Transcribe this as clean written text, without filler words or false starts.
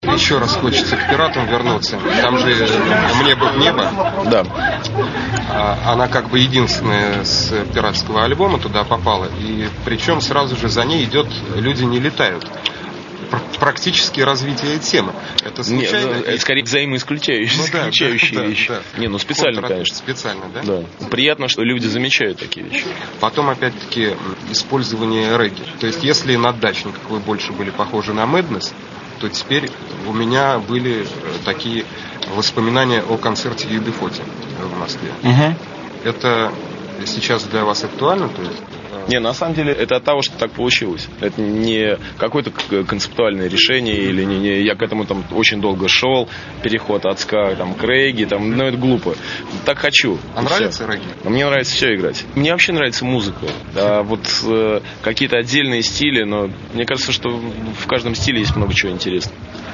Еще раз хочется к «Пиратам» вернуться. Там же «Мне бы в небо». Да. Она как бы единственная с пиратского альбома туда попала. И причем сразу же за ней идет «Люди не летают». Практически развитие темы. Это случайно? Это скорее взаимоисключающие вещи. Да. Не, специально, конечно. Специально, да? Да. Приятно, что люди замечают такие вещи. Потом, опять-таки, использование регги. То есть, если на «Дачниках» вы больше были похожи на Madness, то теперь у меня были такие воспоминания о концерте UB40 в Москве. Угу. Это сейчас для вас актуально? То есть... Не, на самом деле это от того, что так получилось. Это не какое-то концептуальное решение, или не я к этому там очень долго шел, переход от ска к регги, это глупо. Так хочу. А нравится регги? Мне нравится все играть. Мне вообще нравится музыка. А вот какие-то отдельные стили, но мне кажется, что в каждом стиле есть много чего интересного.